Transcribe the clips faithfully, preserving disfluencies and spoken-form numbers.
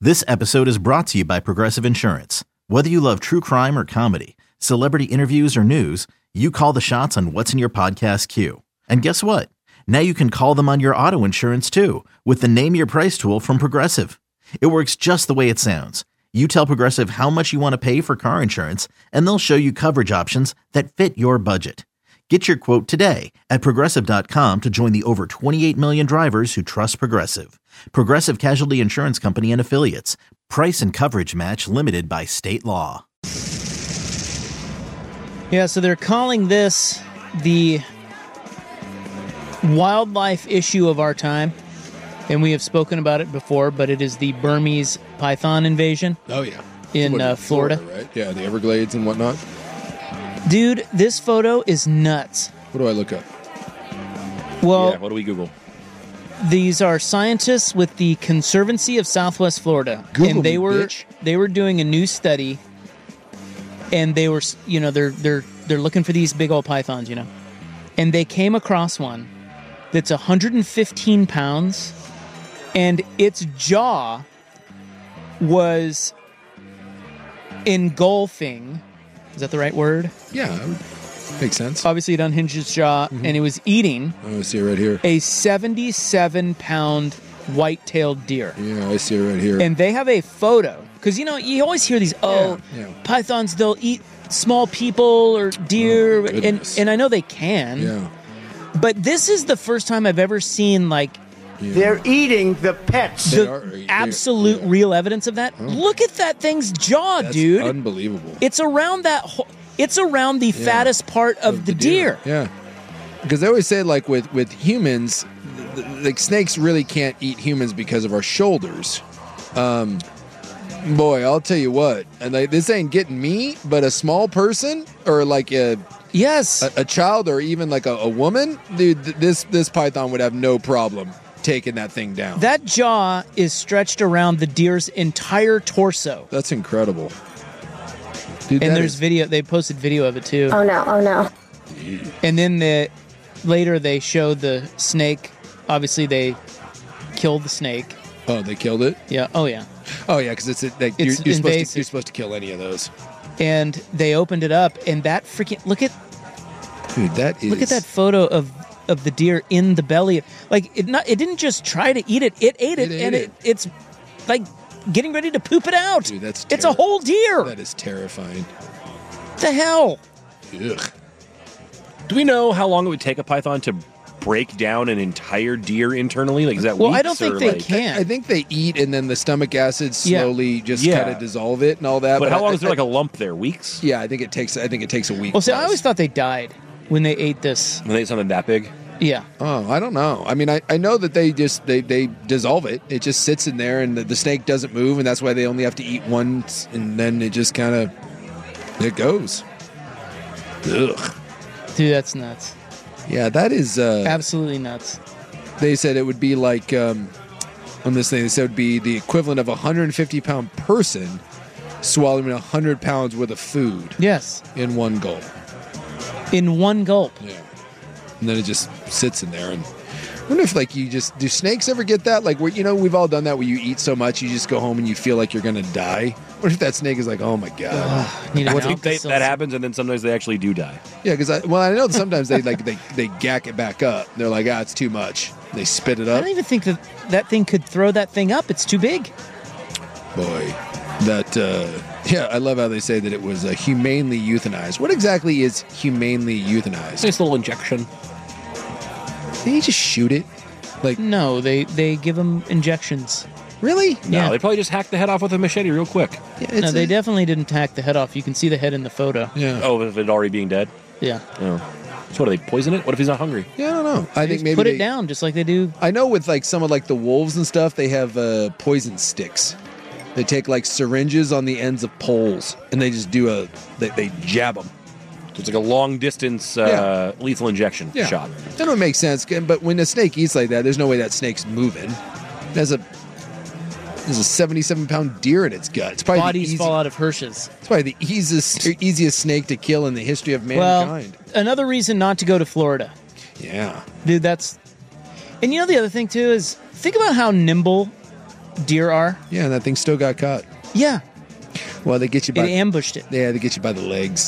This episode is brought to you by Progressive Insurance. Whether you love true crime or comedy, celebrity interviews or news, you call the shots on what's in your podcast queue. And guess what? Now you can call them on your auto insurance too with the Name Your Price tool from Progressive. It works just the way it sounds. You tell Progressive how much you want to pay for car insurance, and they'll show you coverage options that fit your budget. Get your quote today at Progressive dot com to join the over twenty-eight million drivers who trust Progressive. Progressive Casualty Insurance Company and Affiliates. Price and coverage match limited by state law. Yeah, so they're calling this the wildlife issue of our time. And we have spoken about it before, but it is the Burmese python invasion. Oh, yeah. In what, uh, Florida. Florida, right? Yeah, the Everglades and whatnot. Dude, this photo is nuts. What do I look up? Well, yeah, what do we Google? These are scientists with the Conservancy of Southwest Florida. Google and they me, were bitch. they were doing a new study, and they were, you know, they're they're they're looking for these big old pythons, you know. And they came across one that's one hundred fifteen pounds, and its jaw was engulfing. Is that the right word? Yeah, makes sense. Obviously, it unhinged its jaw, Mm-hmm. and it was eating Oh, I see it right here. a seventy-seven pound white-tailed deer. Yeah, I see it right here. And they have a photo. Because, you know, you always hear these, oh, Yeah, yeah. pythons, they'll eat small people or deer. Oh, and, goodness. and I know they can. yeah. But this is the first time I've ever seen, like, yeah. They're eating the pets. They the are- they- absolute yeah. real evidence of that. Look at that thing's jaw, That's dude. unbelievable. It's around that whole... It's around the fattest part of, the, deer. Yeah. Because they always say, like, with, with humans, th- th- like, snakes really can't eat humans because of our shoulders. Um, boy, I'll tell you what. And like, this ain't getting me, but a small person or, like, a... Yes. A, a child or even like a, a woman, dude, th- this this python would have no problem taking that thing down. That jaw is stretched around the deer's entire torso. That's incredible. Dude, And that there's is- video. They posted video of it too. Oh no, oh no. And then the later they showed the snake. Obviously, they killed the snake. Oh, they killed it? Yeah. Oh yeah. Oh, yeah, because it's like It's you're, you're, supposed to, invasive. you're supposed to kill any of those. And they opened it up, and that freaking look at Dude, that is... look at that photo of of the deer in the belly. Like it not. It didn't just try to eat it. It ate it, It ate and it. it. it's like getting ready to poop it out. Dude, that's it's a terri- whole deer. That is terrifying. What the hell? Ugh. Do we know how long it would take a python to break down an entire deer internally? Like, is that Well, weeks I don't think or they like, can. I think they eat and then the stomach acid Yeah. slowly just Yeah. kind of dissolve it and all that. But how I- long is there I- like a lump there? Weeks? Yeah, I think it takes. I think it takes a week. Well, see, I plus. always thought they died when they ate this. When they eat something that big? Yeah. Oh, I don't know. I mean, I, I know that they just they, they dissolve it. It just sits in there, and the, the snake doesn't move, and that's why they only have to eat once, and then it just kind of it goes. Ugh. Dude, that's nuts. Yeah, that is. Uh, Absolutely nuts. they said it would be like um, on this thing. They said it would be the equivalent of a one hundred fifty pound person swallowing a hundred pounds worth of food Yes. in one gulp. In one gulp. Yeah. And then it just sits in there. And I wonder if, like, you just do snakes ever get that? Like, where, you know, we've all done that where you eat so much you just go home and you feel like you're going to die. What if that snake is like, oh my God? Need an I think they, Alka-Seltzer. that happens, and then sometimes they actually do die. Yeah, because I, well, I know that sometimes they like they, they gack it back up. They're like, ah, it's too much. They spit it I up. don't even think that that thing could throw that thing up. It's too big. Boy, that, uh, yeah, I love how they say that it was uh, humanely euthanized. What exactly is humanely euthanized? Nice little injection. Did you just shoot it? Like, No, they, they give them injections. really? No, Yeah. they probably just hacked the head off with a machete real quick. Yeah, it's No, they a- definitely didn't hack the head off. You can see the head in the photo. Yeah. Oh, with it already being dead? Yeah. Oh. So what, do they poison it? What if he's not hungry? Yeah, I don't know. I think Just maybe put they, it down just like they do. I know with like some of like the wolves and stuff, they have uh, poison sticks. They take like syringes on the ends of poles and they just do a they, they jab them. So it's like a long distance uh, lethal injection Yeah, shot. that would make sense. But when a snake eats like that, there's no way that snake's moving. There's a there's a seventy-seven pound deer in its gut. It's probably the Bodies easy, fall out of hearses. it's probably the easiest easiest snake to kill in the history of Well, mankind. another reason not to go to Florida. Yeah, Dude, that's... And you know the other thing, too, is think about how nimble deer are. Yeah, and that thing still got caught. Yeah, Well, they get you it by ambushed it. yeah, they get you by the legs.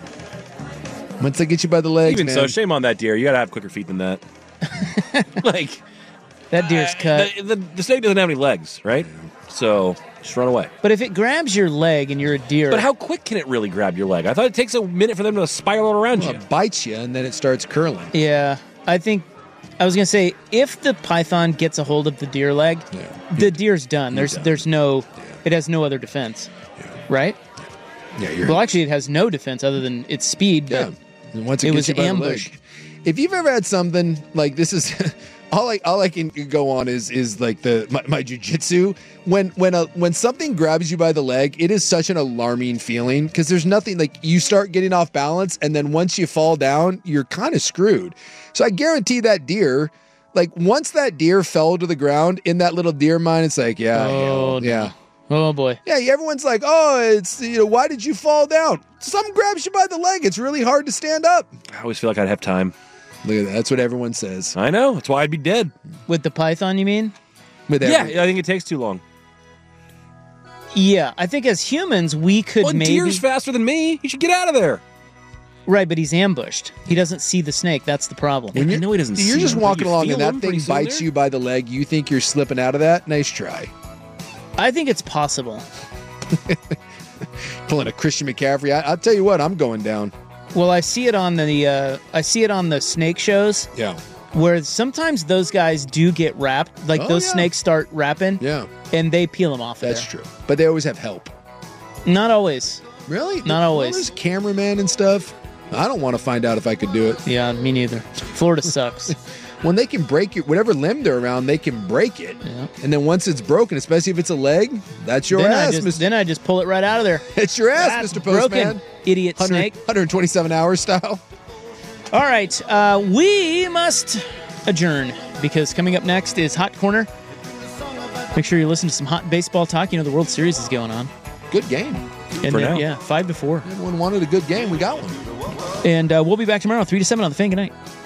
Once they get you by the legs, Even man. so, shame on that deer. You got to have quicker feet than that. like That deer's uh, cut. The, the, the snake doesn't have any legs, right? So just run away. But if it grabs your leg and you're a deer, But how quick can it really grab your leg? I thought it takes a minute for them to spiral around Well, you. it bites you, and then it starts curling. yeah, I think I was gonna say if the python gets a hold of the deer leg, Yeah. the deer's done. There's done. there's no, it has no other defense, right? Yeah, you're Well, actually, it has no defense other than its speed. But yeah. And once it, it gets was you by the ambushed. leg. If you've ever had something like this, is all I all I can go on is is like the my, my jujitsu. When when a when something grabs you by the leg, it is such an alarming feeling because there's nothing like you start getting off balance, and then once you fall down, you're kind of screwed. So I guarantee that deer, like once that deer fell to the ground in that little deer mind, it's like yeah, Oh, yeah, yeah. no. Oh boy. Yeah, everyone's like, oh, it's, you know, why did you fall down? Something grabs you by the leg. It's really hard to stand up. I always feel like I'd have time. Look at that. That's what everyone says. I know. That's why I'd be dead. With the python, you mean? With Yeah, every- I think it takes too long. Yeah, I think as humans we could Well, maybe deer's faster than me. You should get out of there. right, but he's ambushed. He doesn't see the snake. That's the problem. I know he doesn't You're see just him, but walking you along feel and that him thing pretty soon bites there. you by the leg. You think you're slipping out of that? Nice try. I think it's possible. Pulling a Christian McCaffrey. I, I'll tell you what, I'm going down. Well, I see it on the uh, I see it on the snake shows Yeah. where sometimes those guys do get wrapped. Like Oh, those yeah. snakes start wrapping, Yeah. and they peel them off. Of That's there. true. But they always have help. Not always. Really? Not always. Well, there's a cameraman and stuff. I don't want to find out if I could do it. Yeah, me neither. Florida sucks. When they can break your whatever limb they're around, they can break it. Yeah. And then once it's broken, especially if it's a leg, that's your then I ass, just Mister then I just pull it right out of there. It's your ass, That's Mister Postman. broken, idiot one hundred snake. one hundred twenty-seven hours style. All right, uh, we must adjourn because coming up next is Hot Corner. Make sure you listen to some hot baseball talk. You know the World Series is going on. Good game. And For uh, now. yeah, five to four. Everyone wanted a good game. We got one. And uh, we'll be back tomorrow, three to seven on the Fan. Good night.